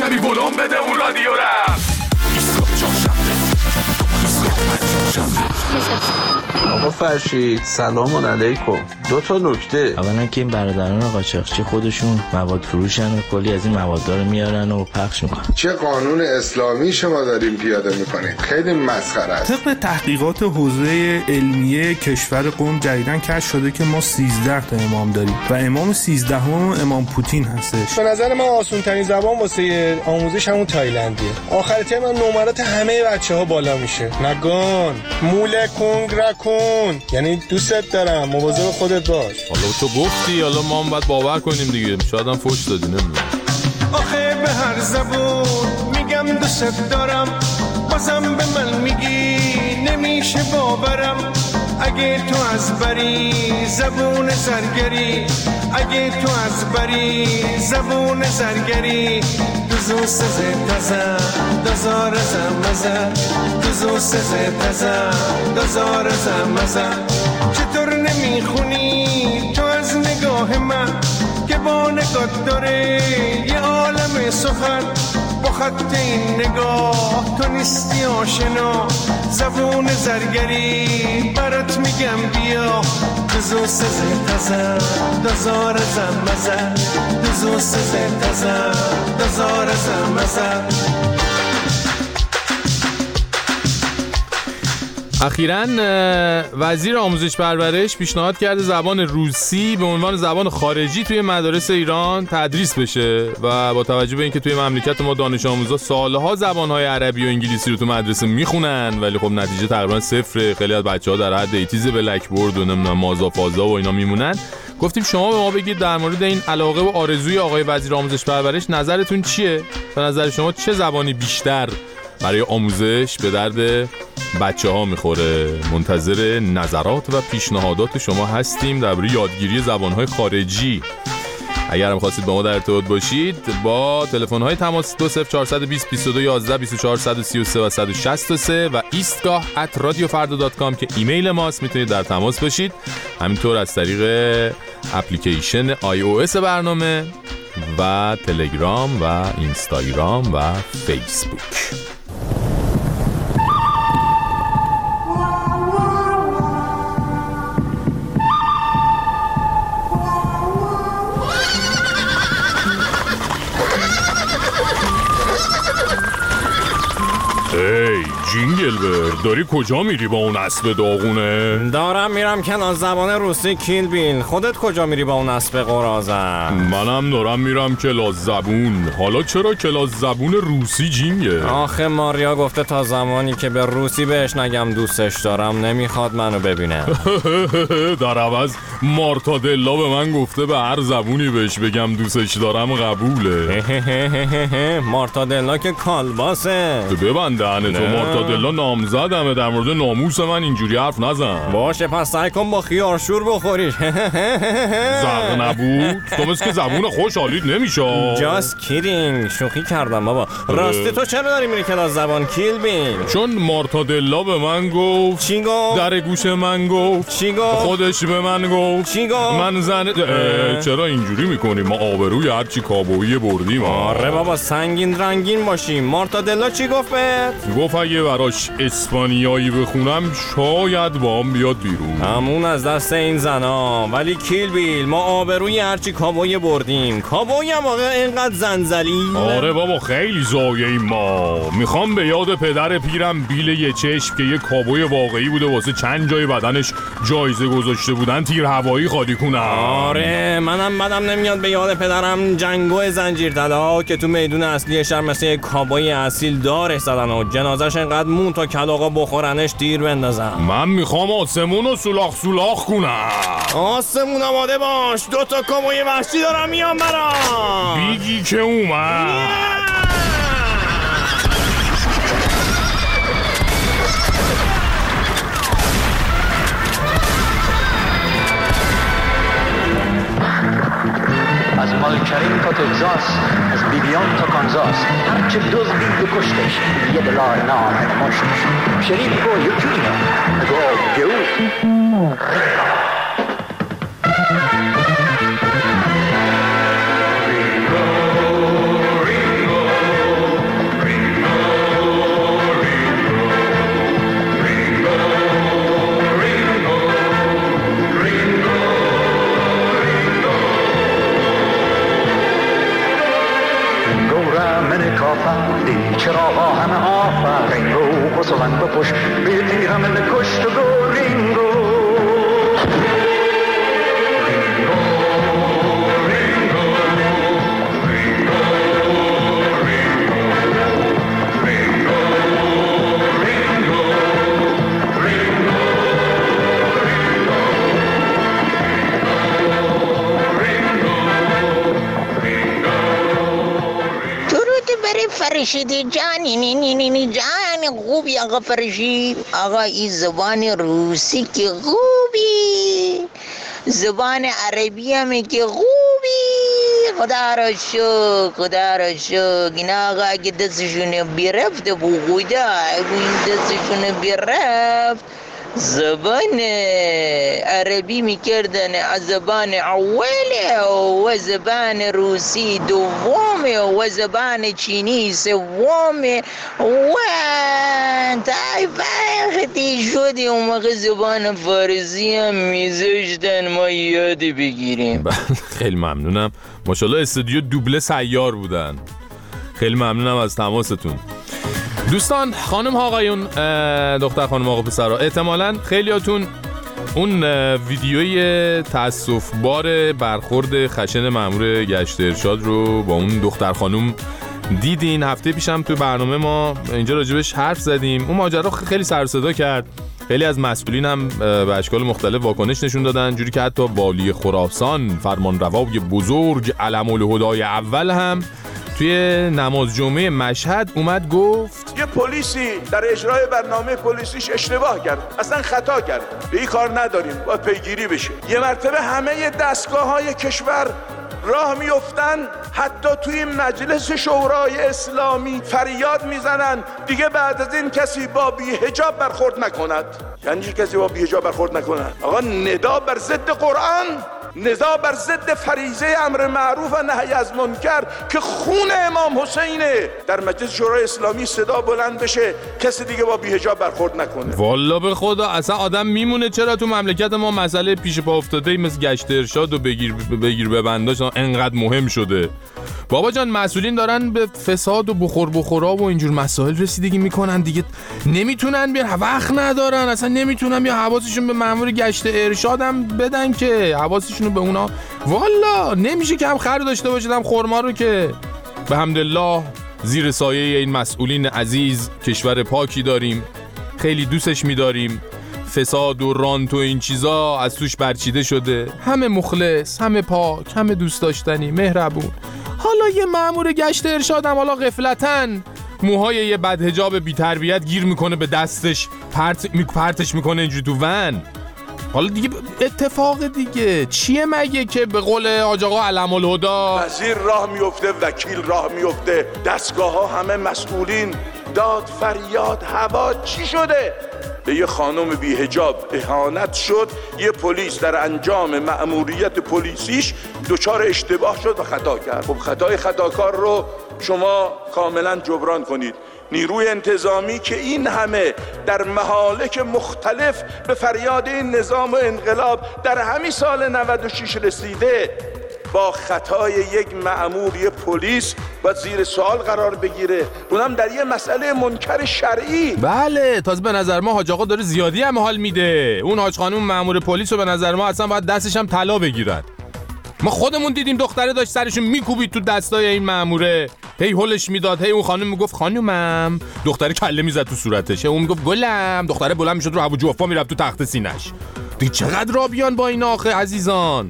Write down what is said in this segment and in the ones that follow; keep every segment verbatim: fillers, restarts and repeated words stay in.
کمی ولوم بده اون رادیو رم. ایستگاه چهارشنبه، ایستگاه پنجشنبه. آقا فرشید سلام علیکم. دو تا نکته. اولا که این برادران قاچاقچی خودشون مواد فروشن و کلی از این مواد رو میارن و پخش میکنن. چه قانون اسلامی شما داریم پیاده میکنید؟ خیلی مسخره است. طبق تحقیقات حوزه علمیه کشور قم جدیداً کشف شده که ما سیزده تا امام داریم و امام سیزدهم امام پوتین هستش. به نظر من آسون ترین زبان واسه آموزش همون تایلندیه. آخر ترم نمرات همه بچه‌ها بالا میشه. نگان موله کنگ رکن، یعنی دوستت دارم، مواظب خودت باش. حالا تو گفتی، حالا ما هم باید باور کنیم دیگه. شاید هم فوش دادی، نمیدونم. آخه به هر زبون میگم دوست دارم، بازم به من میگی نمیشه باورم. اگه تو از بری زبون زرگری، اگه تو از بری زبون زرگری، دوزو سزه تزه دزار زمزه، دوزو سزه تزه دزار زمزه. چطور نمیخونی تو از نگاه من که با نگاه داره یه عالم سخن؟ با خط این نگاه تو نیستی آشنا، زبون زرگری برات میگم بیا. دوزو سزه تزه دزار زمزه، دوزو سزه تزه دزار زمزه. اخیراً وزیر آموزش پرورش پیشنهاد کرده زبان روسی به عنوان زبان خارجی توی مدارس ایران تدریس بشه و با توجه به اینکه توی مملکت ما دانش آموزا سالها زبان‌های عربی و انگلیسی رو تو مدرسه میخونن ولی خب نتیجه تقریبا صفره، خیلی از بچه‌ها در حد ایتیز بلک بورد و نمیدونم مازا فازا و اینا میمونن. گفتیم شما به ما بگید در مورد این علاقه و آرزوی آقای وزیر آموزش پرورش نظرتون چیه؟ به نظر شما چه زبانی بیشتر برای آموزش به درد بچه ها میخوره؟ منتظر نظرات و پیشنهادات شما هستیم درباره یادگیری زبانهای خارجی. اگر هم خواستید با ما در ارتباط باشید با تلفن‌های تماس دو صفر چهار دو صفر بیست و دو یازده بیست و چهار صد و سی و سه و صد و شصت و سه و ایستگاه ات رادیو فردا دات کام که ایمیل ماست میتونید در تماس باشید. همینطور از طریق اپلیکیشن آی او اس برنامه و تلگرام و اینستاگرام و فیسبوک. هی جینگل بر، داری کجا میری با اون اسب داغونه؟ دارم میرم کلاس زبان روسی کیل بیل. خودت کجا میری با اون اسب قرازم؟ منم دارم میرم کلاس زبون. حالا چرا کلاس زبون روسی جینگل؟ آخه ماریا گفته تا زمانی که به روسی بهش نگم دوستش دارم نمیخواد منو ببینه. در عوض مارتادلا به من گفته به هر زبونی بهش بگم دوستش دارم قبوله. مارتادلا که کالباسه. تو ببند دهنه تو. مارتادلا نامزدمه، در مورد ناموس من اینجوری حرف نزن. باشه پس سعی کن با خیارشور بخوریش. زرق نبود؟ تو مثل که زبون خوش حالیت نمیشه. جاست کیدینگ، شوخی کردم بابا. راستی تو چرا داری میری کلاس زبان کیل بیل؟ چون مارتادلا به من گفت. چی گفت؟ در گوش من گفت. چی گفت؟ خودش به من گفت. چی گفت؟ من زن. چرا اینجوری میکنیم؟ ما آبروی هرچی کابویی بردیم. آره بابا سنگین رنگین باشیم. مارتادلا چی گفت بهت؟ گفت اگه براش اسپانیایی بخونم شاید با هم بیاد بیرون. همون از دست این زنا. ولی کیل بیل ما آبروی هرچی کابوی بردیم. کابوی هم واقعا اینقدر زنزلی؟ آره بابا خیلی زایه‌ای ما. میخوام به یاد پدر پیرم بیل یه چشم که یه کابوی واقعی بوده واسه چند جای بدنش جایزه گذاشته بودن تیر هوایی خالی کنم. آره منم بدم نمیاد به یاد پدرم جنگو زنجیرطلا که تو میدون اصلی شهر مثل یه کابوی اصیل دارش زدن و جنازش انقدر مون تا کلاغا بخورنش تیر بندازم. من میخوام آسمون رو سولاخ سولاخ کنم. آسمون آماده باش، دو تا کابوی وحشی دارم میام برام. بیگی که اومد. از مالکرین تا تگزاس، از بیبیان تا کانزاس، هرچه دزدی بکشتش، یه دلار نام مشتش. شریف و یکی اینا نگاه گو ایمن کافردی چراغا همه آفرین رو خسوان بپوش به تیر همه کشت و گو رینگو فرشید جانی نی نی نی نی جان خوبی آقا فرشید آقا این زبان روسی که خوبی زبان عربی هم که خوبی خدا را شکر خدا را شکر اینا آقا اگه دستشونه بیرفت بو خدا اگه این دستشونه بیرفت زبان عربی میکردن از زبان اوله و زبان روسی دومه و زبان چینی سومه و تا وقتی شدی اون موقع زبان فارسی هم میذاشتن ما یاد بگیریم. خیلی ممنونم، ماشاءالله استودیو دوبله سیار بودن. خیلی ممنونم از تماستون دوستان. خانم آقایون، دختر خانم آقا پسرها، احتمالاً خیلیاتون اون ویدیوی تأسف‌بار برخورد خشن مأمور گشت ارشاد رو با اون دختر خانم دیدین. هفته پیشم تو برنامه ما اینجا راجبش حرف زدیم. اون ماجرا خیلی سر و صدا کرد. خیلی از مسئولین هم به اشکال مختلف واکنش نشون دادن، جوری که حتی والی خراسان فرمانروای بزرگ علم الهدای اول هم توی نماز جمعه مشهد اومد گفت یه پلیسی در اجرای برنامه پلیسیش اشتباه کرد، اصلا خطا کرد، به این کار نداریم، باید پیگیری بشه. یه مرتبه همه دستگاه های کشور راه میافتن، حتی توی مجلس شورای اسلامی فریاد میزنن دیگه بعد از این کسی با بی‌حجاب برخورد نکند. یعنی کسی با بی‌حجاب برخورد نکند. آقا ندا بر ضد قرآن، ندا بر ضد فریضه امر معروف و نهی از منکر که خون امام حسینه. در مجلس شورای اسلامی صدا بلند بشه کسی دیگه با بی‌حجاب برخورد نکنه. والا به خدا اصلا آدم میمونه چرا تو مملکت ما مسئله پیش پا افتاده مثل گشت ارشاد و بگیر بگیر ببنداش انقدر مهم شده. بابا جان، مسئولین دارن به فساد و بخور بخورا و اینجور مسائل رسیدگی میکنن دیگه، نمیتونن بیان، وقت ندارن، اصلا نمیتونن یا حواسشون به مأمور گشت ارشاد هم بدن که حواسشون به اونا. والا نمیشه که هم خر داشته باشید هم خرما رو که. به حمدالله زیر سایه این مسئولین عزیز کشور پاکی داریم، خیلی دوستش میداریم. فساد و رانت و این چیزا از توش برچیده شده، همه مخلص، همه پاک، همه دوست داشتنی، مهربون. حالا یه مأمور گشت ارشاد هم حالا غفلتن موهای یه بدحجاب بی تربیت گیر میکنه به دستش، پرت می پرتش میکنه اینجوری تو ون. حالا دیگه اتفاق دیگه چیه مگه که به قول حاج آقا علم الهدا وزیر راه میفته، وکیل راه میفته، دستگاه ها همه مسئولین داد فریاد هوا چی شده؟ به یه خانم بی حجاب اهانت شد، یه پلیس در انجام مأموریت پلیسیش دچار اشتباه شد و خطا کرد. خب خطای خطاکار رو شما کاملا جبران کنید. نیروی انتظامی که این همه در مهالک مختلف به فریاد این نظام و انقلاب در همین سال نود و شش رسیده، با خطای یک مأمور یه پلیس باید زیر سوال قرار بگیره، اونم در یه مسئله منکر شرعی. بله، تازه به نظر ما حاج آقا داره زیادی هم حال میده. اون حاج خانم مأمور پلیس رو به نظر ما اصلا باید دستش هم طلا بگیرن. ما خودمون دیدیم دختره داشت سرشون میکوبید تو دستای این مأموره، هی هولش میداد، هی اون خانم میگفت خانومم، دختره کله میزد تو صورتش، اون میگفت گلم، دختره بلند میشد رو هواجوفا میرفت تو تخت سینش. دیگه چقدر را بیان با این آخه عزیزان،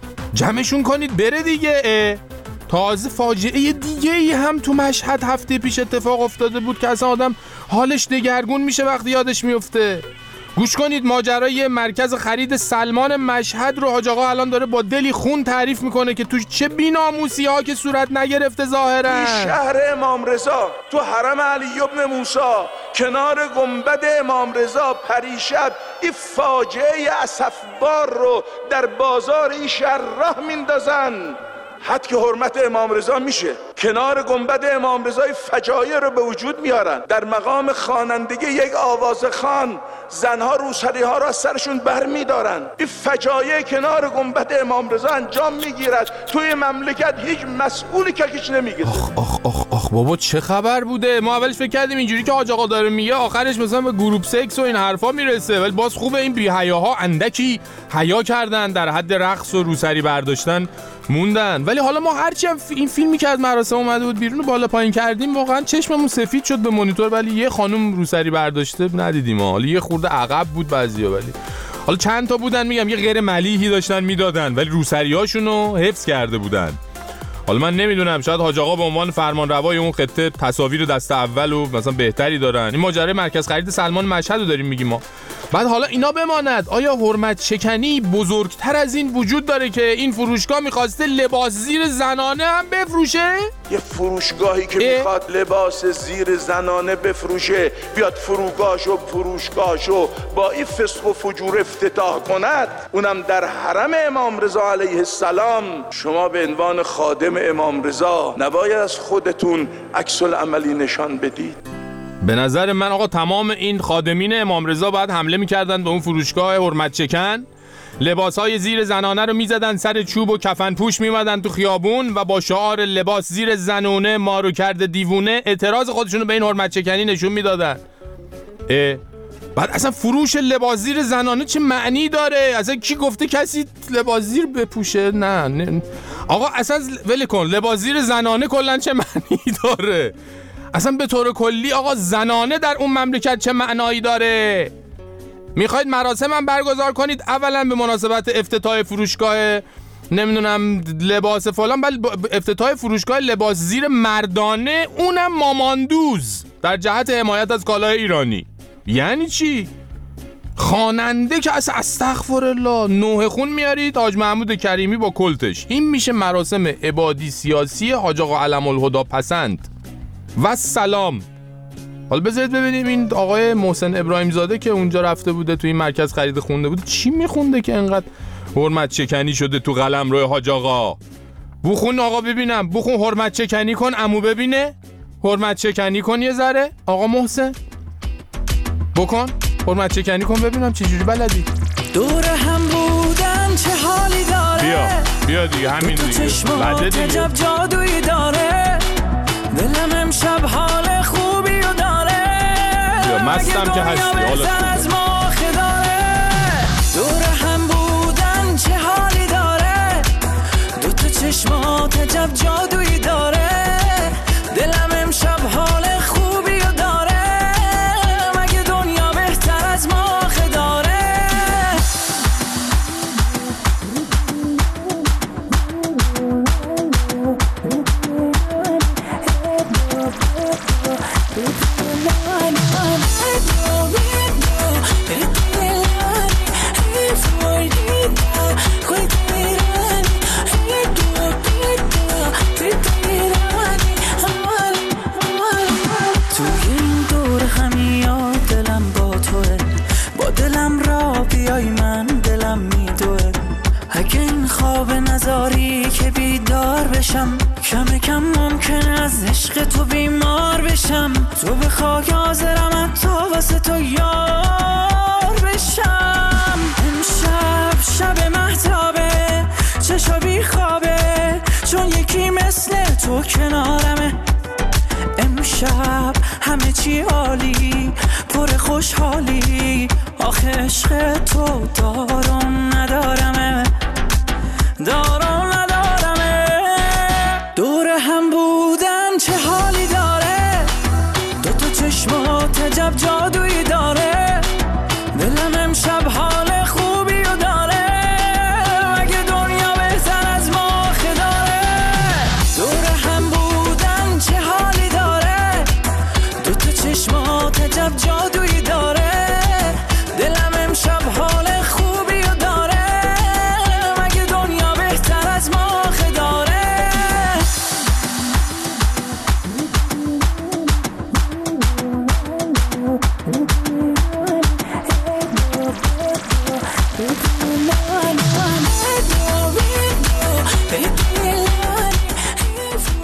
جمعشون کنید بره دیگه. تازه فاجعه دیگه ای هم تو مشهد هفته پیش اتفاق افتاده بود که اصلا آدم حالش دگرگون میشه وقتی یادش میفته. گوش کنید، ماجرای مرکز خرید سلمان مشهد رو حاج آقا الان داره با دلی خون تعریف میکنه که توش چه بی‌ناموسی ها که صورت نگرفته ظاهرا. این شهر امام رضا تو حرم علی ابن موسی کنار گنبد امام رضا پریشب این فاجعه اسفبار رو در بازار این شهر راه میندازن. حد که حرمت امام رضا میشه، کنار گنبد امام رضا فجایع رو به وجود میارن. در مقام خوانندگی یک آوازخوان زنها روسری ها را از سرشون بر میدارن. این فجایع کنار گنبد امام رضا انجام میگیرد. توی مملکت هیچ مسئولی ککش نمیگیره. آخ آخ آخ آخ بابا چه خبر بوده؟ ما اولش فکر کردیم اینجوری که حاج آقا داره میگه آخرش مثلا به گروپ سکس و این حرفا میرسه، ولی باز خوبه این بی حیاها اندکی حیا کردن، در حد رقص و روسری برداشتن موندن. ولی حالا ما هرچی هم این فیلمی که از مراسم اومده بود بیرون بالا پایین کردیم واقعا چشممون سفید شد به مانیتور، ولی یه خانم روسری برداشته ندیدیم. حالا یه خورده عقب بود بعضیا، ولی حالا چند تا بودن میگم یه غیر ملیحی داشتن میدادن ولی روسریاشونو حفظ کرده بودن. حالا من نمیدونم شاید حاج آقا به عنوان فرمانروای اون خطه تصاویر دست اول و مثلا بهتری دارن. این ماجرای مرکز خرید سلمان مشهد رو داریم میگیم ما. بعد حالا اینا بماند، آیا حرمت شکنی بزرگتر از این وجود داره که این فروشگاه میخواسته لباس زیر زنانه هم بفروشه؟ یه فروشگاهی که میخواد لباس زیر زنانه بفروشه بیاد فروشگاهشو فروشگاهشو با این فسق و فجور افتتاح کند، اونم در حرم امام رضا علیه السلام، شما به عنوان خادم امام رضا نباید از خودتون عکس العملی نشان بدید؟ به نظر من آقا تمام این خادمین امام رضا باید حمله میکردن به اون فروشگاه حرمت شکن، لباسهای زیر زنانه رو میزدن سر چوب و کفن پوش میمدن تو خیابون و با شعار لباس زیر زنونه ما رو کرده دیوونه اعتراض خودشونو به این حرمت شکنی نشون میدادن. بعد اصلا فروش لباس زیر زنانه چه معنی داره؟ اصلا کی گفته کسی لباس زیر بپوشه؟ نه, نه. آقا اصلا ول کن، لباس زیر زنانه کلا چه معنی داره؟ اصلا به طور کلی آقا زنانه در اون مملکت چه معنایی داره؟ میخواید مراسم هم برگزار کنید اولا به مناسبت افتتاح فروشگاه نمیدونم لباس فلان، بل افتتاح فروشگاه لباس زیر مردانه اونم ماماندوز در جهت حمایت از کالای ایرانی. یعنی چی؟ خواننده که اصلا استغفرالله نوح خون میارید حاج محمود کریمی با کلتش. این میشه مراسم عبادی سیاسی حاج آقا علم الهدی پسند و سلام. حالا بذارید ببینیم این آقای محسن ابراهیم زاده که اونجا رفته بوده تو این مرکز خرید خونده بوده چی میخونده که انقدر حرمت شکنی شده تو قلمرو حاج آقا. بخون آقا ببینم، بخون حرمت شکنی کن عمو ببینه، حرمت شکنی کن یه ذره آقا محسن، بکن حرمت شکنی کن ببینم چه جوری بلدی. دور هم بودن چه حالی داره، بیا بیا دیگه همین دیگه بده دیگه. عجب جادویی داره، دلم امشب حال خوبی رو داره، بیا مستم که هستی حالت از ما داره. دور هم بودن چه حالی داره، دو تا چشمات عجب جادویی داره، دلم امشب حال خوبی رو داره، مگه دنیا بهتر از ما داره. که بیدار بشم کم کم ممکن از عشق تو بیمار بشم، تو بخوای حاضرم حتی واسه تو یار بشم. امشب شب مهتابه چشا بی خوابه چون یکی مثل تو کنارمه، امشب همه چی عالی پر خوشحالی، آخه عشق تو دارم ندارمه دارم ندارمه. دور هم بودن چه حالی داره، دو تا چشمات عجب جادویی داره، دلم امشب حال خوبی رو داره، مگه دنیا بهتر از ما داره. دور هم بودن چه حالی داره، دو تا چشمات عجب جادویی داره، دلم امشب حال خوبی رو داره، مگه دنیا بهتر از ما داره.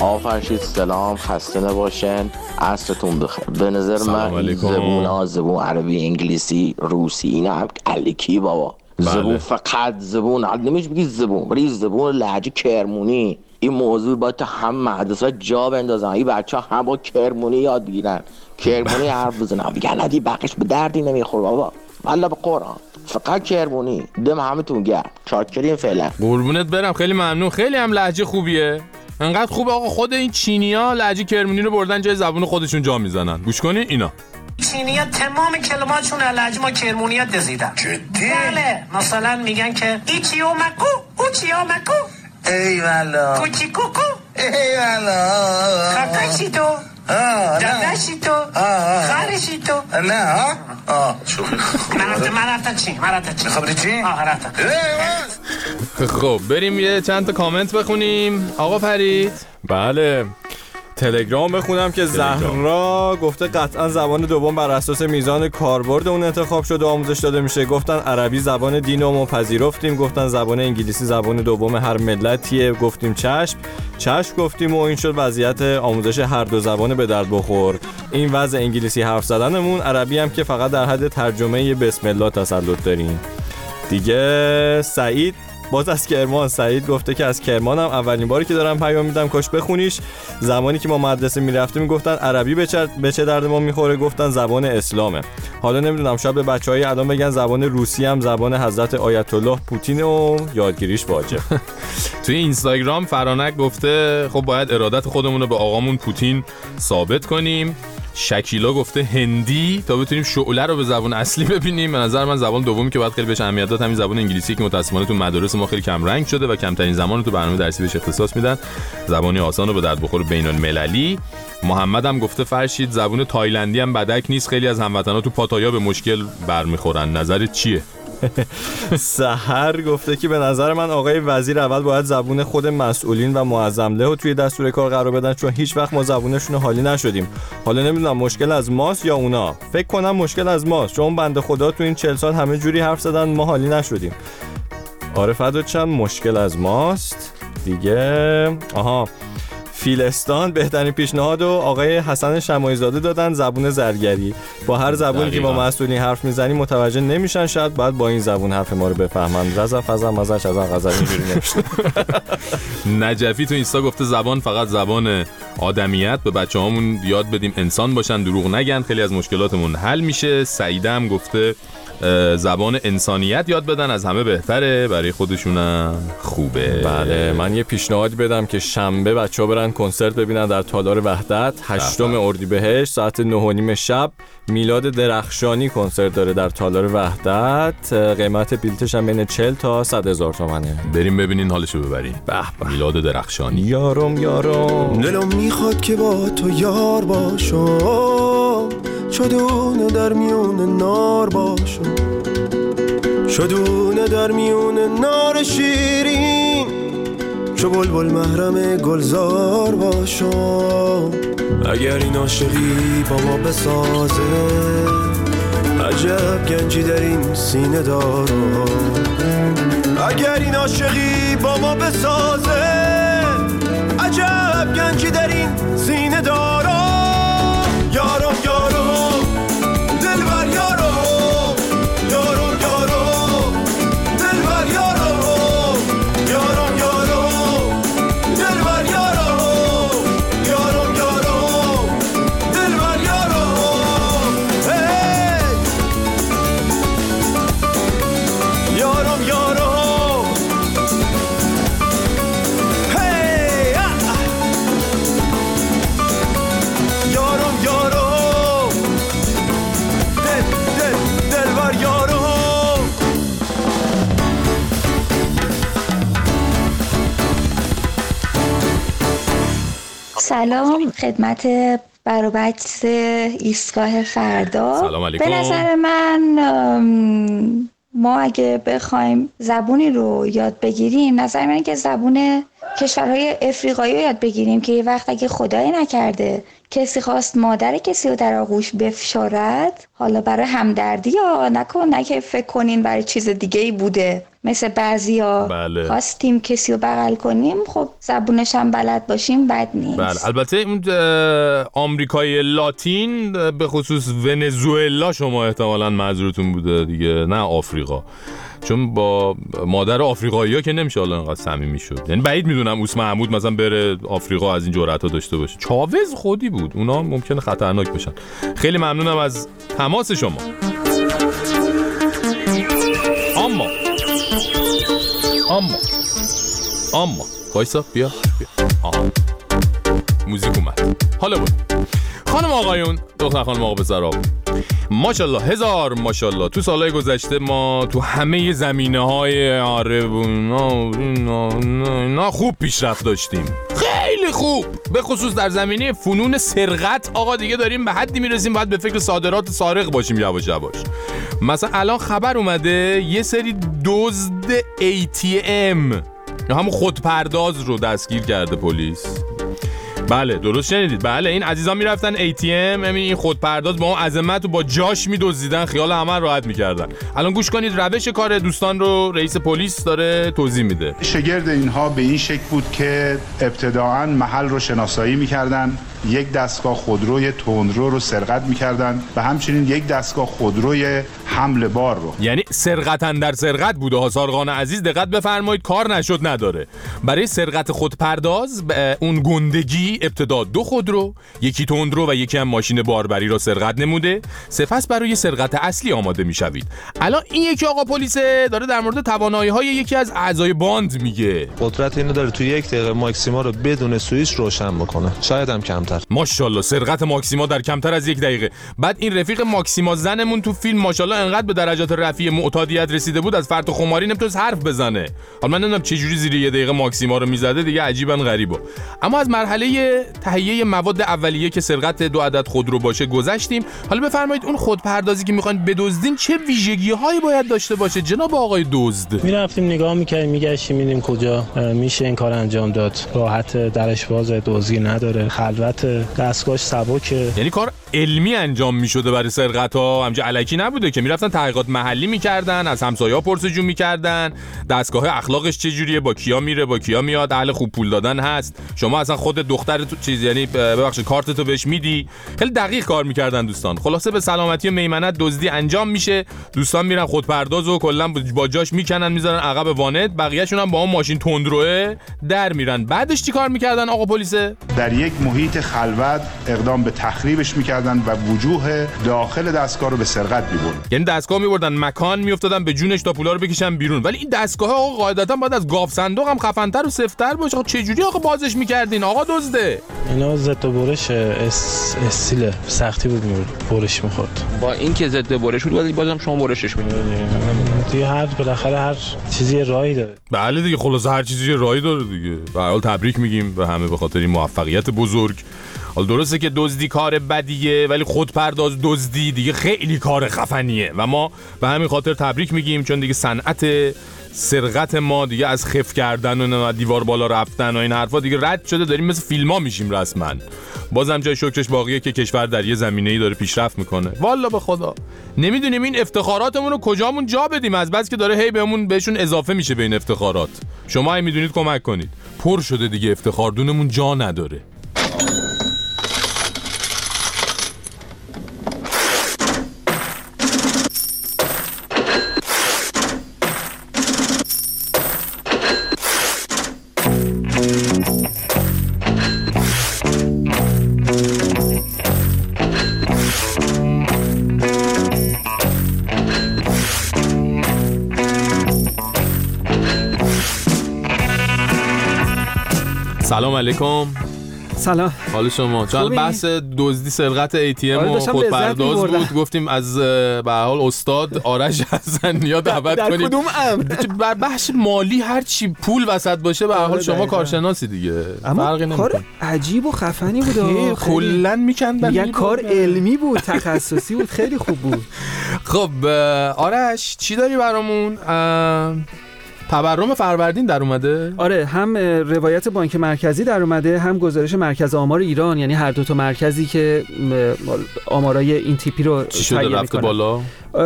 آفرشید سلام، خسته نباشن، عصرتون بخیر. به نظر من زبون ها زبون عربی، انگلیسی، روسی اینا هم الکی بابا. بله. زبون فقط زبون، نمیشه بگی زبون، ولی زبون لهجه کرمونی. این موضوع باید تا هم مدرسه جا بندازن، این بچه ها هم با کرمونی یاد بگیرن، کرمونی حرف بزنن. بگن ندی بقیش به دردی نمیخوره بابا، والله به قرآن فقط کرمونی. دم همتون گرم، چاکرین فعلا. قربونت برم، خیلی ممنون. خیلی هم لهجه خوبیه، انقدر خوب آقا خود این چینی‌ها لهجه کرمونی رو بردن جای زبون خودشون جا میزنن. گوش کنین اینا. چینی‌ها تمام کلماتشون لهجه ما کرمونیات دزیدن. جدی؟ بله، مثلا میگن که ایچیو مکو، اوچیو مکو. ای والا. کوچی کوکو. ای والا. کاکاشیتو. آه، داداشیتو. خالشیتو. نه ها؟ آه، شوخی. من رفتم چین، من رفتم چین. خبری چین؟ آه، رفتم. خب بریم یه چند تا کامنت بخونیم. آقا فرید. بله، تلگرام بخونم که زهرا گفته قطعا زبان دوم بر اساس میزان کاربرد اون انتخاب شده آموزش داده میشه. گفتن عربی زبان دین و ما پذیرفتیم. گفتن زبان انگلیسی زبان دوم هر ملتیه. گفتیم چشم چشم گفتیم و این شد وضعیت آموزش هر دو زبان به درد بخور. این وضع انگلیسی حرف زدنمون، عربی هم که فقط در حد ترجمه بسم الله تسلط داریم دیگه. سعید باز از کرمان، سعید گفته که از کرمانم، اولین باری که دارم پیام میدم، کاش بخونیش. زمانی که ما مدرسه میرفتیم میگفتن عربی به چه به چه درد ما میخوره، گفتن زبان اسلامه. حالا نمیدونم شاید به بچهای الان بگن زبان روسی هم زبان حضرت آیت الله پوتین و یادگیریش واجب. توی اینستاگرام فرانک گفته خب باید ارادت خودمون رو به آقامون پوتین ثابت کنیم. شکیلا گفته هندی تا بتونیم شعله رو به زبان اصلی ببینیم. به نظر من زبان دومی که باید خیلی بهش اهمیت داد همین زبان انگلیسی که متأسفانه تو مدارس ما خیلی کم رنگ شده و کمترین زمان رو تو برنامه درسی بهش اختصاص میدن. زبانی آسان رو به درد بخور بین المللی. محمد هم گفته فرشید زبان تایلندی هم بدک نیست، خیلی از هموطنا تو پاتایا به مشکل برمیخورن. نظرت چیه؟ سحر گفته که به نظر من آقای وزیر اول باید زبون خود مسئولین و معظم له توی دستور کار قرار بدن، چون هیچ وقت ما زبونشون حالی نشدیم. حالا نمیدونم مشکل از ماست یا اونا. فکر کنم مشکل از ماست، چون بنده خدا تو این چهل سال همه جوری حرف زدن ما حالی نشدیم. آره فدات شم، مشکل از ماست دیگه. آها، فیلستان بهترین پیشنهاد و آقای حسن شماعی زاده دادن زبون زرگری. با هر زبونی که با مسئولین حرف میزنیم متوجه نمیشن، شاید باید با این زبون حرف ما رو بفهمن. رضا فضا مزاج از غزل اینجوری نمیشه. نجفی تو اینستا گفته زبان فقط زبان آدمیت، به بچه‌هامون یاد بدیم انسان باشن، دروغ نگن، خیلی از مشکلاتمون حل میشه. سعیده هم گفته زبان انسانیت یاد بدن، از همه بهتره، برای خودشونم خوبه. بله، من یه پیشنهاد بدم که شنبه بچه‌ها برن کنسرت ببینن در تالار وحدت. هشتم اردیبهشت ساعت نه و نیم شب میلاد درخشانی کنسرت داره در تالار وحدت. قیمت بلیتش هم بین چهل تا صد هزار تومنه. بریم ببینین حالشو ببرین. به به، میلاد درخشانی. یارم یارم دلم میخواد که با تو یار باشم، شدونه در میون نار باشم، شدونه در میون نار شیرین، چو بلبل محرم گلزار باشم. اگر این عاشقی با ما بسازه، عجب گنجی در این سینه دارم. اگر این عاشقی با ما بسازه، عجب گنجی در این سینه دارم. یارم یارم دلبر یارم، یارم یارم دلبر یارم، یارم یارم دلبر یارم، یارم یارم دلبر یارم. یارم یارم هی یارم یارم دل دل دلبر یارم. سلام خدمت برابچه ایستگاه فردا. سلام علیکم. به نظر من ام، ما اگه بخوایم زبونی رو یاد بگیریم، نظر من که زبون کشورهای افریقایی رو یاد بگیریم که یه وقت اگه خدای نکرده کسی خواست مادر کسی رو در آغوش بفشارد، حالا برای همدردی یا نکن نه که فکر کنین برای چیز دیگه ای بوده، مثل بعضیا بله. خواستیم کسی رو بغل کنیم، خب زبونش هم بلد باشیم بد نیست. بله البته اون آمریکای لاتین به خصوص ونزوئلا شما احتمالاً منظورتون بوده دیگه، نه آفریقا، چون با مادر آفریقایی‌ها که نمیشه حالا انقدر صمیمی شد. یعنی بعید میدونم اوس محمود مثلا بره آفریقا از این جرأت‌ها داشته باشه. چاوز خودی بود، اونا ممکنه خطرناک بشن. خیلی ممنونم از تماس شما. اما اما اما وایسا بیا بیا آها موزیک اومد. حالا بود خانم آقایون، دختر خانم آقا پسرها، ماشاءالله هزار ماشاءالله تو سالهای گذشته ما تو همه زمینه‌های عربونا نه خوب پیشرفت داشتیم، خیلی خوب، به خصوص در زمینه فنون سرقت. آقا دیگه داریم به حدی میرسیم باید به فکر صادرات سارق باشیم یواش یواش. مثلا الان خبر اومده یه سری دزد ای تی ام، همون خودپرداز رو دستگیر کرده پلیس. بله درست شنیدید، بله این عزیزان میرفتن ای تی ام، همین این خودپرداز با اون عظمت و با جاش میدزدیدن، خیال همه راحت میکردن. الان گوش کنید روش کار دوستان رو رئیس پلیس داره توضیح میده. شگرد اینها به این شکل بود که ابتداعاً محل رو شناسایی میکردن، یک دستگاه خودروی تندرو رو سرقت میکردن و همچنین یک دستگاه خودروی حمل بار رو. یعنی سرقت اندر سرقت بوده ها سارقان عزیز، دقت بفرمایید، کار نشد نداره. برای سرقت خودپرداز اون گندگی ابتدا دو خودرو، یکی تندرو و یکی هم ماشین باربری رو سرقت نموده، سپس برای سرقت اصلی آماده میشوید. الان این یکی آقا پلیس داره در مورد توانایی‌های یکی از اعضای باند میگه. قدرت اینو داره تو یک دقیقه ماکسیما رو بدون سوئیچ روشن بکنه، شاید هم کمتر. ماشاءالله سرقت ماکسیما در کمتر از یک دقیقه. بعد این رفیق ماکسیما زنمون تو فیلم ماشاءالله انقدر به درجات رفیع معتادیت رسیده بود از فرط خماری نمیتونست حرف بزنه. حالا من نمیدونم چه جوری زیر یه دقیقه ماکسیما رو میزده دیگه، عجیبا غریبا. اما از مرحله تهیه مواد اولیه که سرقت دو عدد خودرو باشه گذشتیم. حالا بفرمایید اون خودپردازی که میخواین بدزدین چه ویژگی‌هایی باید داشته باشه جناب آقای دزد؟ میرفتیم نگاه میکردیم، میگشتیم میدیم کجا میشه این کار انجام داد، راحت درش باز، دزدی نداره، خلوت، دستگاهش سبکه. یعنی کار علمی انجام میشده برای سرقت ها، همینجوری الکی نبوده که میرفتن تحقیقات محلی میکردن، از همسایه‌ها پرسجو میکردن دستگاه اخلاقش چه جوریه، با کیا میره با کیا میاد، اهل خوب پول دادن هست، شما اصلا خود دختر تو چیز یعنی ببخشید کارت تو بهش میدی. خیلی دقیق کار میکردن دوستان. خلاصه به سلامتی و میمنت دزدی انجام میشه، دوستان میرن خودپرداز و کلا با جاش میکنن میذارن عقب وانت، بقیه‌شون هم با اون ماشین تندروه در میرن. بعدش چیکار میکردن آقا پلیس؟ در یک محیط خلوت اقدام به تخریبش میکردن و وجوه داخل دستگاه رو به سرقت میبردن. یعنی دستگاه میبردن مکان میافتادن به جونش تا پولا رو بکشن بیرون. ولی این دستگاه آقا قاعدتا باید از گاف صندوق هم خفن‌تر و سفت‌تر باشه. آقا چه جوری آقا بازش میکردین آقا دزده؟ اینا ضد برش اس استیل سختی بود میبرد برش میخورد. با این که ضد برش بود ولی بازم شما برشش می‌کنید دیگه، هر بالاخره هر چیزی راهی داره. بله دیگه، خلاص هر چیزی راهی داره دیگه. به هر حال تبریک میگیم به همه به خاطر این موفقیت بزرگ. حالا درسته که دزدی کار بدیه ولی خودپرداز دزدی دیگه خیلی کار خفنیه و ما به همین خاطر تبریک میگیم، چون دیگه صنعت سرقت ما دیگه از خف کردن و دیوار بالا رفتن و این حرفا دیگه رد شده، داریم مثل فیلم‌ها میشیم رسما. بازم جای شکرش باقیه که کشور در یه زمینه‌ای داره پیشرفت میکنه. والا به خدا نمیدونیم این افتخاراتمون رو کجامون جا بدیم، از بس که داره هی بهمون بهشون اضافه میشه به این افتخارات. شما هم میدونید کمک کنید، پر شده دیگه افتخاردونمون جا نداره. سلام علیکم. سلام. حال شما؟ چون بحث دزدی سرقت ای تی ام و خودپرداز بود، گفتیم از به هر حال استاد آرش حسنیا دعوت کنیم. در کدوم امر؟ بحث مالی هر چی پول وسط باشه به هر حال شما کارشناسی دیگه. اما کار عجیب و خفنی بود. کلا میکندن. میگن کار علمی بود، تخصصی بود، خیلی خوب بود. خب آرش چی داری برامون؟ تورم فروردین در اومده؟ آره، هم روایت بانک مرکزی در اومده، هم گزارش مرکز آمار ایران، یعنی هر دو تا مرکزی که آمارای این تیپی رو تهیه میکنن. بالا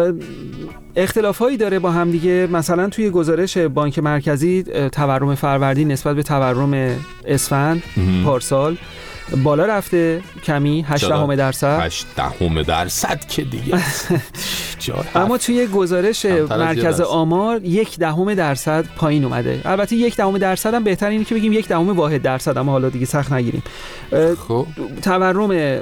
اختلافایی داره با هم دیگه. مثلا توی گزارش بانک مرکزی تورم فروردین نسبت به تورم اسفند پارسال بالا رفته کمی هشت دهم درصد هشت دهم درصد که دیگه اما توی گزارش مرکز آمار یک دهم درصد پایین اومده. البته یک دهم درصد هم بهتر اینه که بگیم یک دهم واحد درصد، اما حالا دیگه سخت نگیریم. خب تورم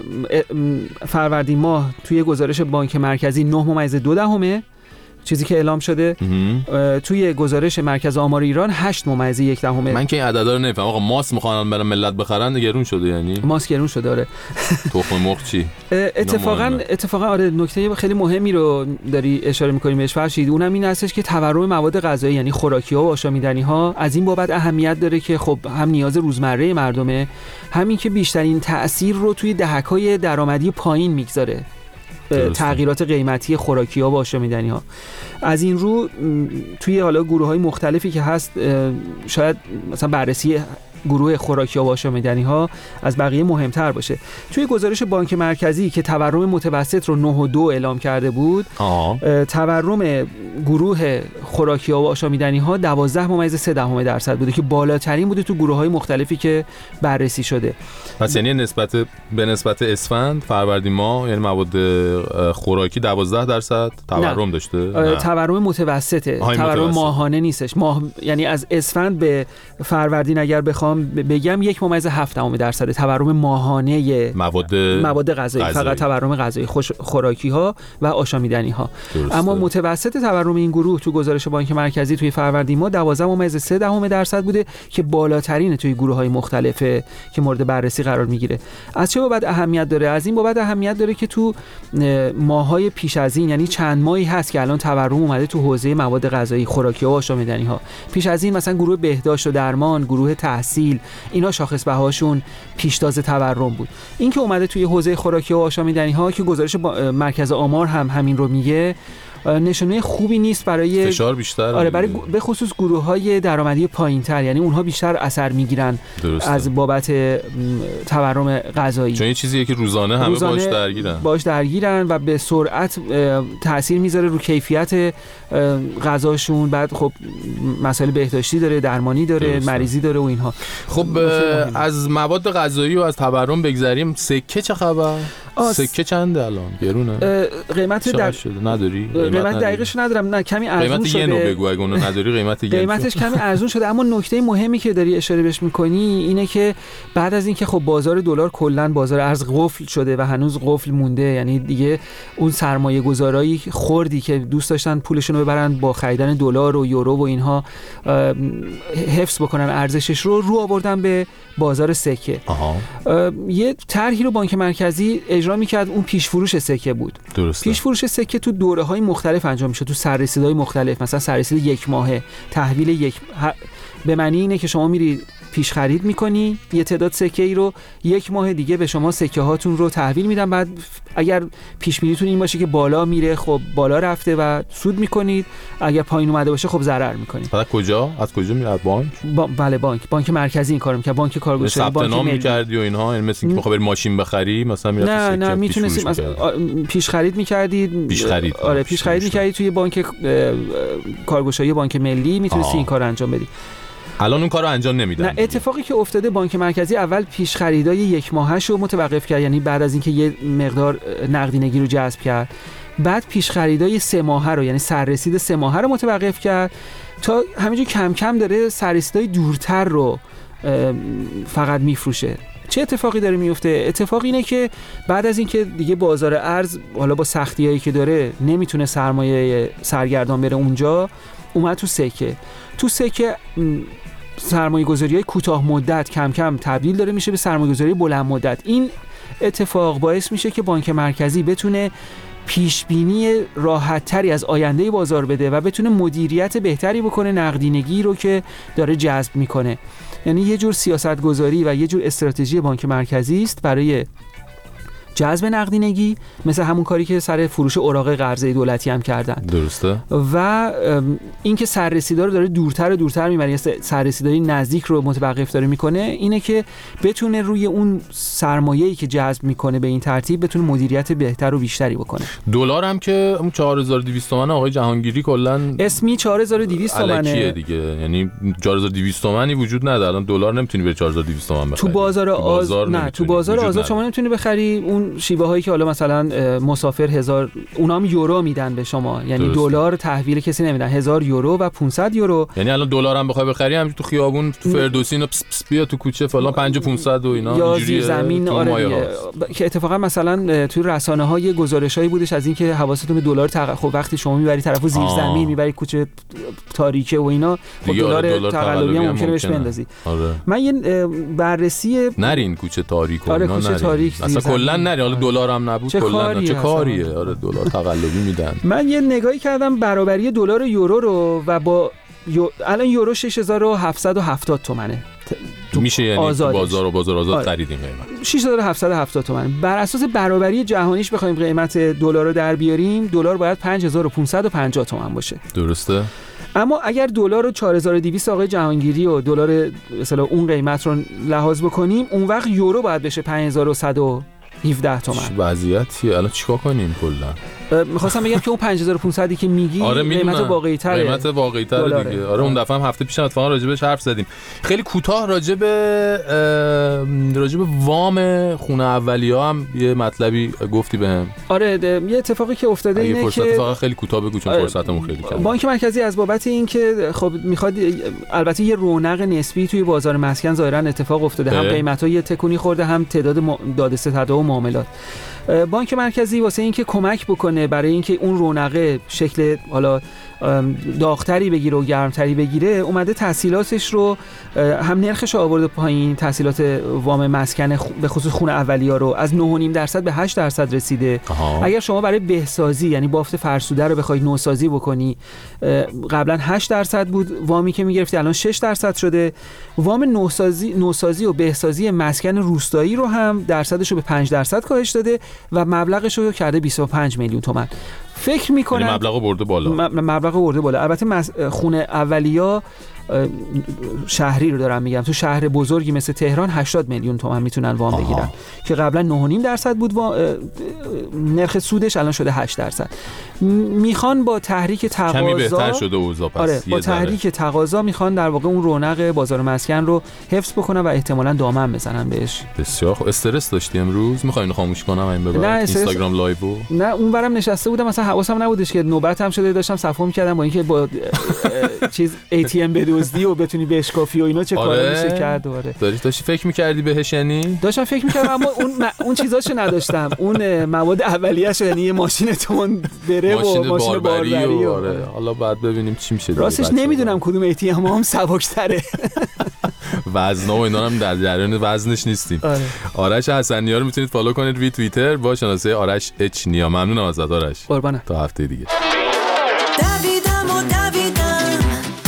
فروردین ماه توی گزارش بانک مرکزی نه ممیز دو دهمه، چیزی که اعلام شده. توی گزارش مرکز آمار ایران هشت ممیز یک دهمه. من که این عددا رو نمیفهمم. آقا ماست میخوان برای ملت بخرن، گرون شده. یعنی ماست گرون شده. آره. تخم مرغ چی؟ اتفاقا اتفاقا آره، نکته خیلی مهمی رو داری اشاره می‌کنی بهش فرشید. اونم این هستش که تورم مواد غذایی یعنی خوراکی‌ها و آشامیدنی‌ها از این بابت اهمیت داره که خب هم نیاز روزمره مردمه، همین که بیشترین تأثیر رو توی دهک‌های درآمدی پایین میگذاره. تغییرات قیمتی خوراکی‌ها و آشامیدنی‌ها. از این رو توی حالا گروه‌های مختلفی که هست، شاید مثلا بررسی گروه خوراکی‌ها و آشامیدنی‌ها از بقیه مهمتر باشه. توی گزارش بانک مرکزی که تورم متوسط رو نه و دو اعلام کرده بود، آه. تورم گروه خوراکی‌ها و آشامیدنی‌ها دوازده ممیز سه دهم درصد بوده که بالاترین بوده تو گروه‌های مختلفی که بررسی شده. پس یعنی نسبت به نسبت اسفند فروردین ماه یعنی مواد خوراکی دوازده درصد تورم داشته؟ نه. تورم متوسطه. تورم متوسط. ماهانه نیستش. ماه یعنی از اسفند به فروردین اگر بخوام بگم یک ممیز هفت دهم درصد تورم ماهانه مواد مواد غذایی، فقط تورم غذایی، خوراکی ها و آشامیدنی ها. اما متوسط تورم این گروه تو گزارش بانک مرکزی توی فروردین ماه دوازده ممیز سه دهم درصد بوده که بالاترین توی گروه های مختلفه که مورد بررسی قرار میگیره. از چه بابت اهمیت داره؟ از این بابت اهمیت داره که تو ماهای پیش از این، یعنی چند ماهی هست که الان تورم اومده تو حوزه مواد غذایی، خوراکی ها و آشامیدنی ها. پیش از این مثلا گروه بهداشت و درمان، گروه تحصیل، اینا شاخص بهاشون پیشتاز تورم بود. این که اومده توی حوزه خوراکی و آشامیدنی ها که گزارش مرکز آمار هم همین رو میگه، نشونه خوبی نیست برای فشار بیشتر. آره، برای به خصوص گروه‌های درآمدی پایین‌تر، یعنی اونها بیشتر اثر میگیرن از بابت تورم غذایی، چون یه چیزیه که روزانه همه روزانه باش درگیرن باش درگیرن و به سرعت تأثیر میذاره رو کیفیت غذاشون. بعد خب مسائل بهداشتی داره، درمانی داره، درسته. مریضی داره و اینها. خب از مواد غذایی و از تورم بگذریم، سکه چه خبر؟ سکه چنده الان؟ گرونه؟ قیمت در... نداری؟ قیمت دقیقش ندارم، نه کمی ارزون شده. قیمت ین رو بگو اگه اونو نداری. قیمت ین قیمتش کمی ارزون شده. اما نکته مهمی که داری اشاره بهش میکنی اینه که بعد از اینکه خب بازار دلار کلا بازار ارز قفل شده و هنوز قفل مونده، یعنی دیگه اون سرمایه گذارایی خوردی که دوست داشتن پولشون رو ببرن با خریدن دلار و یورو و اینها حفظ بکنن ارزشش رو رو آوردن به بازار سکه. آها. یه طرحی رو بانک مرکزی اجرا میکرد، اون پیش فروش سکه بود. درسته. پیش فروش سکه تو دوره‌های مختلف انجام میشه، تو سررسیدهای مختلف، مثلا سررسید یک ماهه، تحویل یک ه... به معنی اینه که شما میری پیش خرید میکنی یه تعداد سکه ای رو، یک ماه دیگه به شما سکه هاتون رو تحویل میدن. بعد اگر پیش بینیتون این باشه که بالا میره، خب بالا رفته و سود میکنید، اگر پایین اومده باشه خب ضرر میکنید. حالا کجا؟ از کجا میاد؟ بانک؟ با... بله بانک بانک مرکزی این کارو میکنه. بانک کارگشایی، بانک نام میکردی و اینها، یعنی مثلا اینکه بخوای ماشین بخری مثلا میرفتی نه نه میتونستیم مثلا پیش خرید میکردید. پیش خرید آره پیش خرید میکردید توی بانک کارگشایی بانک ملی، میتونستی این کارو انجام بدی. الان اون کارو انجام نمیدن. نه، اتفاقی که افتاده بانک مرکزی اول پیش خریدای یک ماهش رو متوقف کرد، یعنی بعد از اینکه یه مقدار نقدینگی رو جذب کرد، بعد پیش خریدای سه ماهه رو، یعنی سررسید سه ماهه رو متوقف کرد تا همینجور کم کم داره سررسیدای دورتر رو فقط میفروشه. چه اتفاقی داره میفته؟ اتفاق اینه که بعد از اینکه دیگه بازار ارز حالا با سختیایی که داره نمیتونه سرمایه سرگردان بره اونجا، اومد تو سکه. تو سکه سرمایه گذاری های کوتاه مدت کم کم تبدیل داره میشه به سرمایه گذاری بلند مدت. این اتفاق باعث میشه که بانک مرکزی بتونه پیش بینی راحت تری از آینده بازار بده و بتونه مدیریت بهتری بکنه نقدینگی رو که داره جذب میکنه. یعنی یه جور سیاست گذاری و یه جور استراتژی بانک مرکزی است برای جذب نقدینگی، مثل همون کاری که سر فروش اوراق قرضه دولتی هم کردن. درسته. و اینکه سررسیدار رو داره دورتر و دورتر میبره، سررسیداری نزدیک رو متوقف داره میکنه، اینه که بتونه روی اون سرمایه‌ای که جذب میکنه به این ترتیب بتونه مدیریت بهتر و بیشتری بکنه. دلار هم که اون چهار هزار و دویست تومن آقای جهانگیری کلا اسمی چهار هزار و دویست تومنه دیگه، یعنی چهار هزار و دویست تومنی وجود نداره. الان دلار نمیتونی به چهار هزار و دویست تومن بخری. تو بازار آز نه تو بازار آزاد شما نمیتونی بخری. اون شیوه هایی که حالا مثلا مسافر هزار، اونام یورو میدن به شما، یعنی دلار تحویل کسی نمیدن، هزار یورو و پانصد یورو. یعنی الان دلار هم بخوای بخری همین تو خیابون تو فردوسی اینا پس پس بیا تو کوچه فلان پنجاه پانصد و اینا یا زیر زمین. آره که اتفاقا مثلا توی رسانه‌های گزارشایی بودش از اینکه حواستون به دلار تق... خب وقتی شما میبری طرفو زیر آه. زمین میبری کوچه تاریکه و اینا، خب دلار تقلبی هم ممکنه بهش بندازی. آره. من یه بررسی نرین کوچه تاریک و آره اینا نرین. تاریک اصلا کلا نرین. حالا دلار هم نبود کلا چه کاریه. آره دلار تقلبی میدن. من یه نگاهی کردم برابری دلار و یورو رو و با یو... الان یورو شش هزار و هفتصد و هفتاد تومنه تو میشه، یعنی تو بازار و بازار آزاد آره. خریدیم قیمت شش هزار و هفتصد و هفتاد تومان. بر اساس برابری جهانیش بخوایم قیمت دلار رو در بیاریم، دلار باید پنج هزار و پانصد و پنجاه تومان باشه. درسته. اما اگر دلار رو چهار هزار و دویست آقای جهانگیری و دلار مثلا اون قیمت رو لحاظ بکنیم، اون وقت یورو باید بشه پنج هزار و صد و هفده تومان. وضعیتیه. الان چیکار کنیم کلا؟ می‌خواستم بگم که اون پنج هزار و پانصد که میگی آره قیمت واقعی تره. قیمت واقعی تره دیگه. آره اون دفعه هم هفته پیشم اتفاقا راجع بهش حرف زدیم. خیلی کوتاه راجع به راجع به وام خونه اولیا هم یه مطلبی گفتی بهم. آره یه اتفاقی که افتاده اینه فرصت که فقط خیلی کوتاه بگو چون فرصتمون خیلی کمه. بانک مرکزی از بابت این که خب میخواد، البته یه رونق نسبی توی بازار مسکن ظاهرا اتفاق افتاده، هم قیمت‌ها یه تکونی خورده، هم تعداد داده ستدها و معاملات. بانک مرکزی واسه اینکه کمک بکنه برای اینکه اون رونقه شکل حالا داغتری بگیره و گرمتری بگیره، اومده تسهیلاتش رو هم نرخش آورده پایین، تسهیلات وام مسکن به خصوص خونه اولیا رو از نه و نیم درصد به هشت درصد رسیده. آها. اگر شما برای بهسازی یعنی بافت فرسوده رو بخوای نوسازی بکنی، قبلا هشت درصد بود وامی که میگرفتی، الان شش درصد شده. وام نوسازی نوسازی و بهسازی مسکن روستایی رو هم درصدش رو به پنج درصد کاهش داده و مبلغش رو کرده بیست و پنج میلیون تومان. فکر میکنم مبلغ برده بالا. مبلغ برده بالا. البته خونه اولیا شهری رو دارم میگم، تو شهر بزرگی مثل تهران هشتاد میلیون تومان میتونن وام بگیرن که قبلا نه و نیم درصد بود نرخ سودش، الان شده هشت درصد. میخوان با تحریک تقاضا کمی بهتر شده اوضاع. پس آره با تحریک تقاضا میخوان در واقع اون رونق بازار مسکن رو حفظ بکنن و احتمالاً دامن بزنن بهش. بسیار خوب. استرس داشتی امروز؟ میخواین خاموش کنم این ببرم اینستاگرام لایو؟ نه اونورم نشسته بودم، مثلا حواسم نبودش که نوبتم شده، داشتم صفا می‌کردم با اینکه با چیز ای تی ام بدزدی و بتونی بشکافی و اینا چه آره. کارا میشه کرد. دوباره داشتی داشتی فکر می‌کردی بهش؟ یعنی داشتم فکر می‌کردم اما اون م... اون چیزاشو نداشتم، اون مواد اولیه‌اش، یعنی یه ماشین تون بره و ماشین باربری و آره. حالا بعد ببینیم چی میشه. راستش نمیدونم کدوم ای تی ام هم سبک‌تره. وزنا و اینا هم در جریان وزنش نیستیم. آره. آرش حسنی‌ها رو میتونید فالو کنید روی توییتر با شناسه آرش اچ نیا. ممنونم ازت آرش. قربانه. تا هفته دیگه. دویدم و دویدم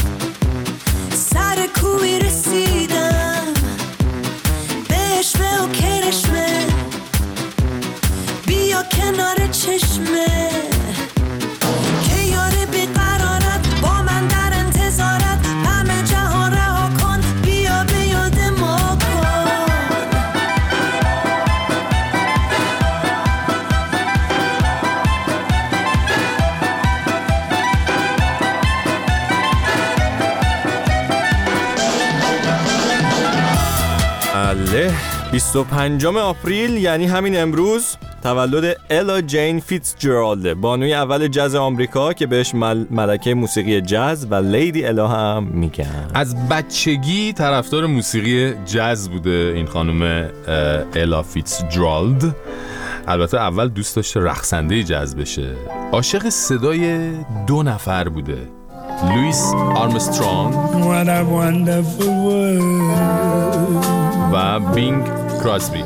سر کوی رسیدم، بشمه و کرشمه بیا کنار چشمه، که یاره بیقرارت با من در انتظارت، همه جهان رها کن بیا به یاد ما کن. بله بیست و پنجم آپریل یعنی همین امروز تولد الا جین فیتزجرالد، بانوی اول جاز آمریکا که بهش مل... ملکه موسیقی جاز و لیدی الا هم میگن. از بچگی طرفدار موسیقی جاز بوده این خانم الا فیتزجرالد. البته اول دوست داشته رقصنده جاز بشه. عاشق صدای دو نفر بوده، لوئیس آرمسترونگ و بینگ کراسبی.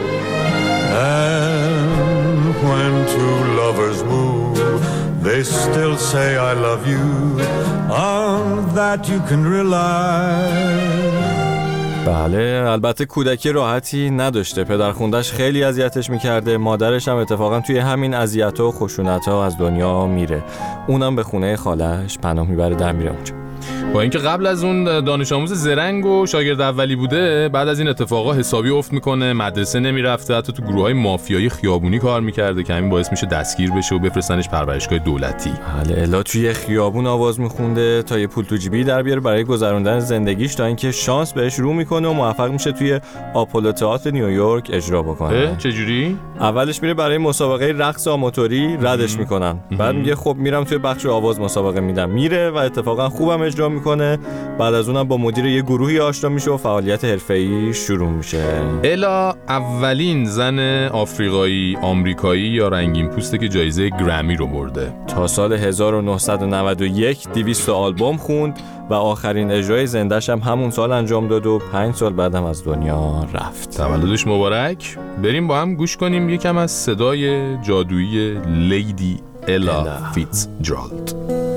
And when two lovers move, they still say I love you, on that you can rely. بله، البته کودکی راحتی نداشته. پدرخوندش خیلی اذیتش میکرده، مادرش هم اتفاقا توی همین اذیت‌ها و خشونت‌ها از دنیا میره. اونم به خونه خالش پناه میبره، در میره اونجا. با اینکه قبل از اون دانش آموز زرنگ و شاگرد اولی بوده، بعد از این اتفاقا حسابی افت میکنه، مدرسه نمیرفته، حتی تو گروه‌های مافیایی خیابونی کار میکرده که همین باعث میشه دستگیر بشه و بفرستنش پرورشگاه دولتی. بله، الا توی خیابون آواز میخونده تا یه پول تو جیبی در بیاره برای گذروندن زندگیش، تا اینکه شانس بهش رو میکنه و موفق میشه توی آپولو تئاتر نیویورک اجرا بکنه. چجوری؟ اولش میره برای مسابقه رقص آماتوری، ردش میکنن. بعد میگه خب میرم توی بخش آواز مسابقه میدم، میره و اتفاقا خوبم اجرا میکنه. بعد از اونم با مدیر یه گروهی آشنا میشه و فعالیت حرفه‌ای شروع میشه. الا اولین زن آفریقایی آمریکایی یا رنگین پوسته که جایزه گرمی رو برده. تا سال هزار و نهصد و نود و یک دویست آلبوم خوند و آخرین اجرای زنده‌ش هم همون سال انجام داد و پنج سال بعدم از دنیا رفت. تولدش مبارک. بریم با هم گوش کنیم یکم از صدای جادویی لیدی الا فیتزجرالد.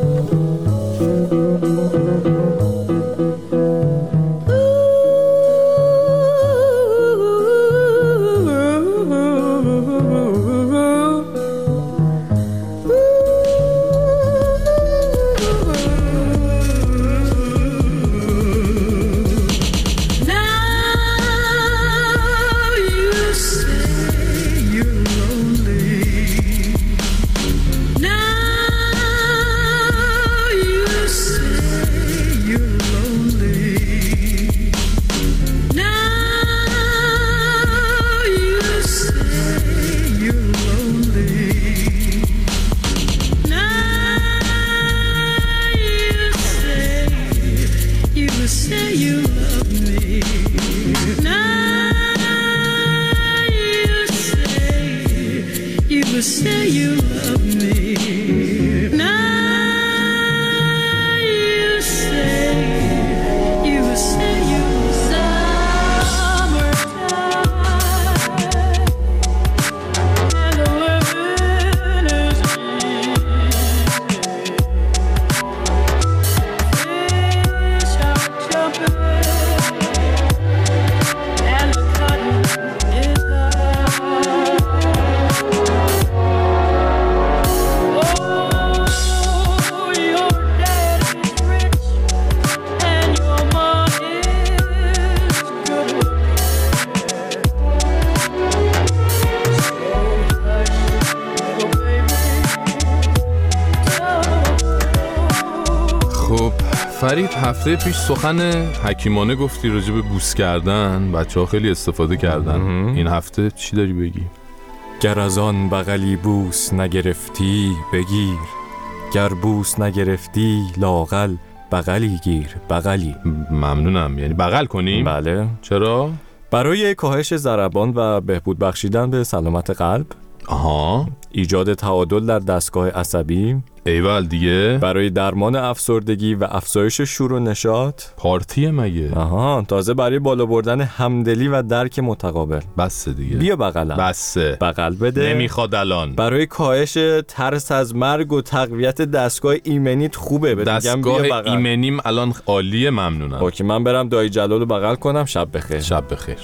فرید، هفته پیش سخن حکیمانه گفتی راجع به بوس کردن، بچه ها خیلی استفاده کردن. این هفته چی داری بگی؟ گر از آن بغلی بوس نگرفتی بگیر، گر بوس نگرفتی لاقل بغلی گیر. بغلی. ممنونم. یعنی بغل کنیم؟ بله. چرا؟ برای کاهش ضربان و بهبود بخشیدن به سلامت قلب. آها. ایجاد تعادل در دستگاه عصبی. ایول دیگه. برای درمان افسردگی و افزایش شور و نشاط. پارتیه مگه؟ آها. تازه برای بالا بردن همدلی و درک متقابل. بسه دیگه. بیا بغلم. بسه. بغل بده. نمیخواد الان. برای کاهش ترس از مرگ و تقویت دستگاه ایمنیت خوبه. دستگاه ایمنیم الان عالیه. ممنونم. اوکی، من برم دایی جلالو بغل کنم. شب بخیر. شب بخیر.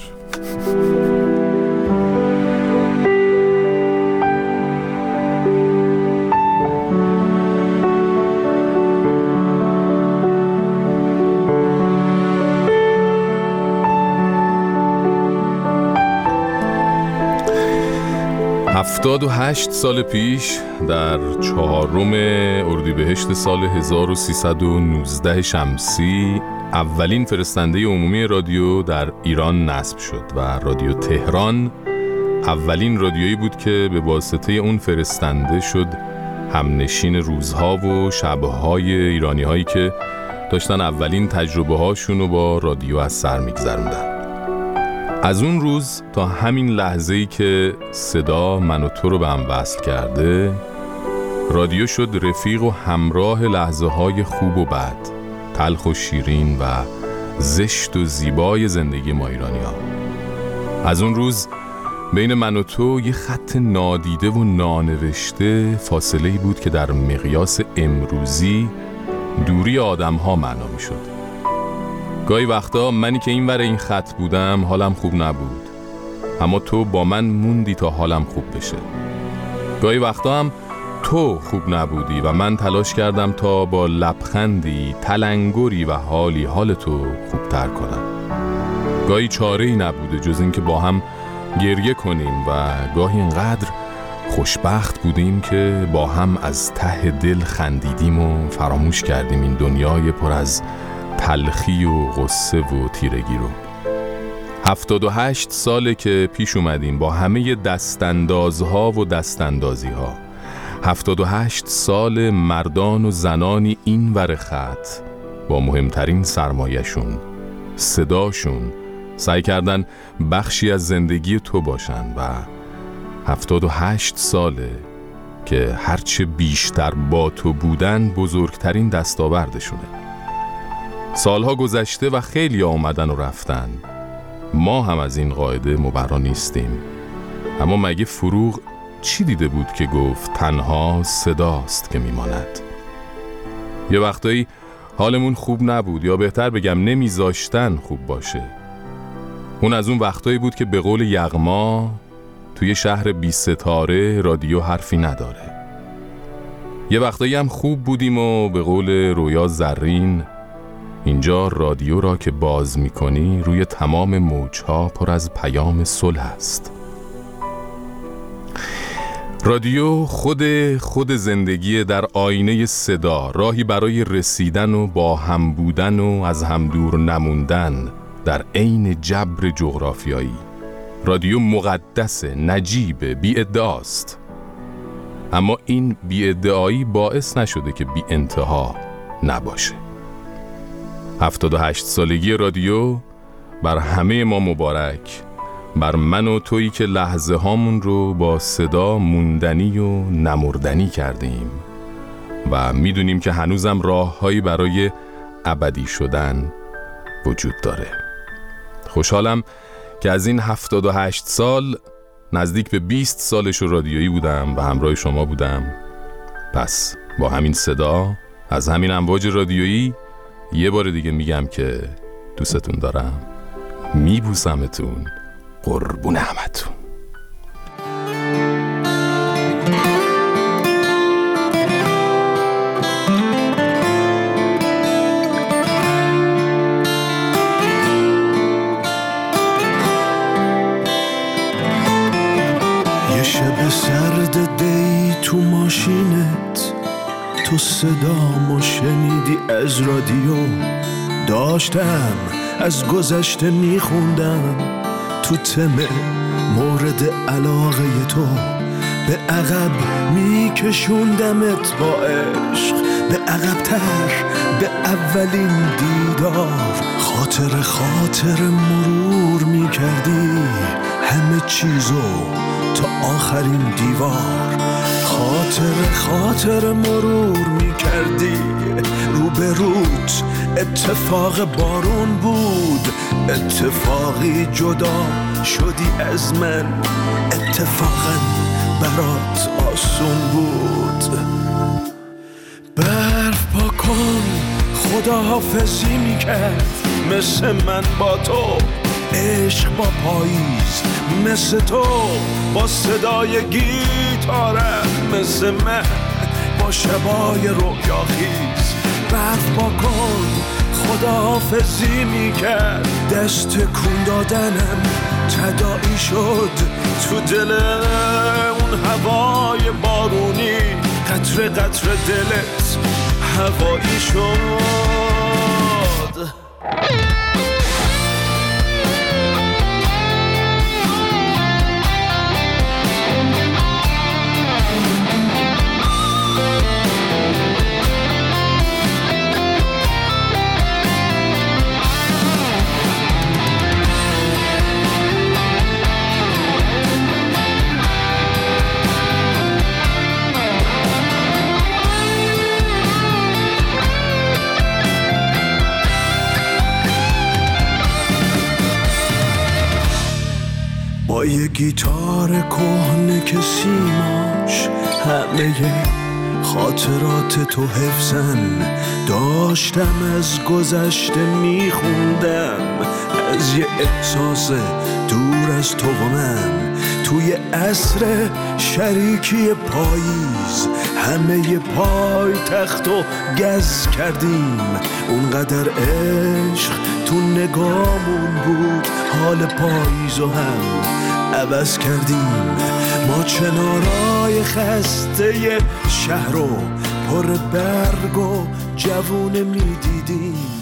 هفتاد و هشت سال پیش در چهارم اردیبهشت سال هزار و سیصد و نوزده شمسی اولین فرستنده عمومی رادیو در ایران نصب شد و رادیو تهران اولین رادیویی بود که به واسطه اون فرستنده شد همنشین روزها و شبهای ایرانی هایی که داشتن اولین تجربه هاشون رو با رادیو از سر میگذروندن. از اون روز تا همین لحظه‌ای که صدا من و تو رو به هم وصل کرده، رادیو شد رفیق و همراه لحظه‌های خوب و بد، تلخ و شیرین و زشت و زیبای زندگی ما ایرانی‌ها. از اون روز بین من و تو یه خط نادیده و نانوشته فاصله‌ای بود که در مقیاس امروزی دوری آدم‌ها معنا می‌شد. گاهی وقتا منی که این ور این خط بودم حالم خوب نبود، اما تو با من موندی تا حالم خوب بشه. گاهی وقتا هم تو خوب نبودی و من تلاش کردم تا با لبخندی، تلنگری و حالی حال تو خوبتر کنم. گاهی چاره‌ای نبوده جز این که با هم گریه کنیم و گاهی اینقدر خوشبخت بودیم که با هم از ته دل خندیدیم و فراموش کردیم این دنیای پر از تلخی و غصه و تیرگی رو. هفتاد و هشت ساله که پیش اومدیم با همه دستاندازها و دستاندازیها. هفتاد و هشت سال مردان و زنانی این ور خط با مهمترین سرمایه‌شون، صداشون، سعی کردن بخشی از زندگی تو باشن و هفتاد و هشت ساله که هرچه بیشتر با تو بودن بزرگترین دستاوردشونه. سالها گذشته و خیلی آمدن و رفتن. ما هم از این قاعده مبرا نیستیم. اما مگه فروغ چی دیده بود که گفت تنها صداست که میماند؟ یه وقتایی حالمون خوب نبود، یا بهتر بگم نمیذاشتن خوب باشه. اون از اون وقتایی بود که به قول یغما توی شهر بی ستاره رادیو حرفی نداره. یه وقتایی هم خوب بودیم و به قول رویا زرین اینجا رادیو را که باز میکنی روی تمام موجها پر از پیام صلح است. رادیو خود خود زندگی در آینه صدا، راهی برای رسیدن و با هم بودن و از هم دور نموندن در عین جبر جغرافیایی. رادیو مقدس، نجیب، بی ادعاست. اما این بی ادعایی باعث نشده که بی انتها نباشه. هفتاد و هشت سالگی رادیو بر همه ما مبارک، بر من و تویی که لحظه هامون رو با صدا موندنی و نمردنی کردیم و میدونیم که هنوزم راههایی برای ابدی شدن وجود داره. خوشحالم که از این هفتاد و هشت سال نزدیک به بیست سالش رادیویی بودم و همراه شما بودم. پس با همین صدا از همین امواج رادیویی یه بار دیگه میگم که دوستتون دارم، میبوسمتون، قربون همتون. یه شب سرد دی تو ماشینت، تو صدامو شنیدی از رادیو، داشتم از گذشته میخوندم تو تمه مورد علاقه تو، به عقب میکشوندمت با عشق، به عقب‌تر به اولین دیدار، خاطر خاطر مرور میکردی همه چیزو تا آخرین دیوار، خاطر خاطر مرور میکردی رو به روت اتفاق بارون بود، اتفاقی جدا شدی از من، اتفاقا برات آسون بود. برف پا کن خداحافظی میکرد مثل من با تو، عشق با پاییز مثل تو، با صدای گیتارم مثل من، با شبای رویاخیز. برف با کن خداحافظی میکرد، دست کن دادنم تداعی شد تو دل اون هوای بارونی، قطره قطره دلت هوایی شد. با یه گیتار کهنه که سیماش همه خاطرات تو حفظن، داشتم از گذشته میخوندم، از یه احساس دور از تو و من، توی عصر شریکی پاییز همه پای تخت و گز کردیم، اونقدر عشق تو نگامون بود، حال پاییز و هم عوض کردیم. ما چنارای خسته شهر رو پر برگ و جوونه میدیدیم،